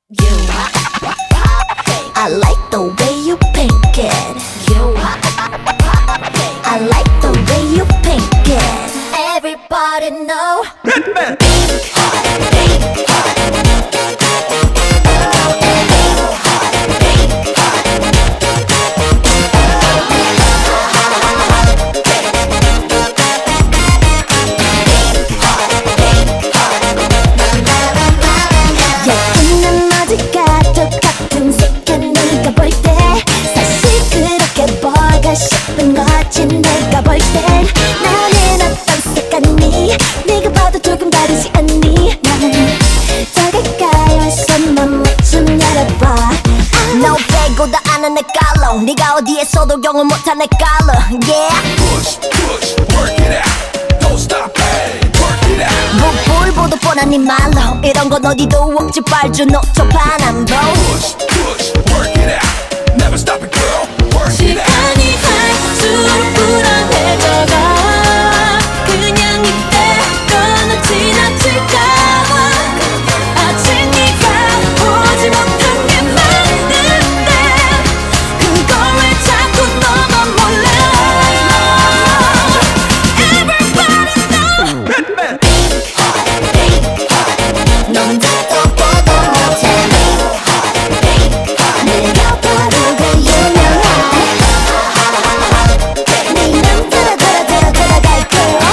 I like the way you pink it. I like the way you pink it. Everybody know. Batman. 예쁜 나머지가 똑같은 색깔 내가 볼 때 사실 그렇게 보고 싶은 거지 내가 볼 땐 나는 어떤 색 같니 네가 봐도 조금 다르지 않니 나는 더 가까이 와서 맘좀 열어봐 너 빼고 다 아는 내 깔로 네가 어디에서도 경험 못한 내 깔로 yeah Push, push, work it out. Don't stop, hey, work it out. 볼보도 뻔한 네 말로 이런 건 어디도 없지 빨주 노초 파남보 Push, push, work it out. Never stop it, girl. Work it out. 시간이 갈수록 불안해져가 그냥 이대로는 지나칠까봐 아직 네가 보지 못한 게 많은데 그걸 왜 자꾸 너만 몰라 Everybody know Batman. 넌 듣도 보도 못해 내가 바로 그 유명한 네 맘 들어갈 거야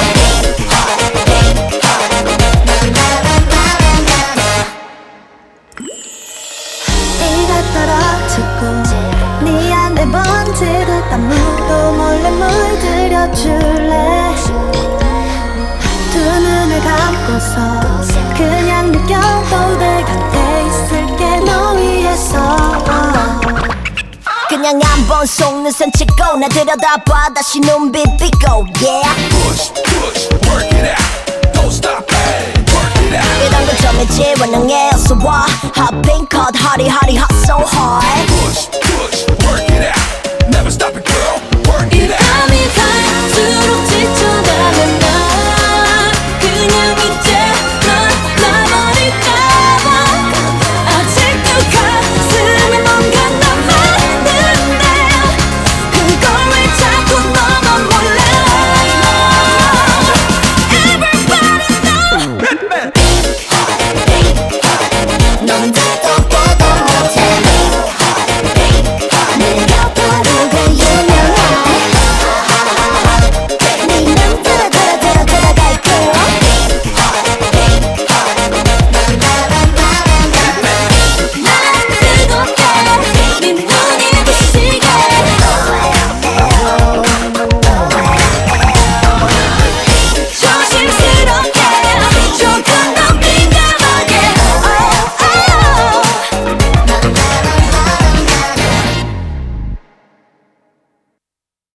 비가 떨어지고 네 안에 번지듯 아무도 몰래 물들여줄래 두 눈을 감고서 그냥 느껴도 내 곁에 있을게 너 위해서 그냥 한번 속눈썹 치고 나 들여다봐 다시 눈빛 비고 yeah Push, push, work it out. Don't stop, hey, work it out. 이런 건 좀 일찍 원능해 어서 와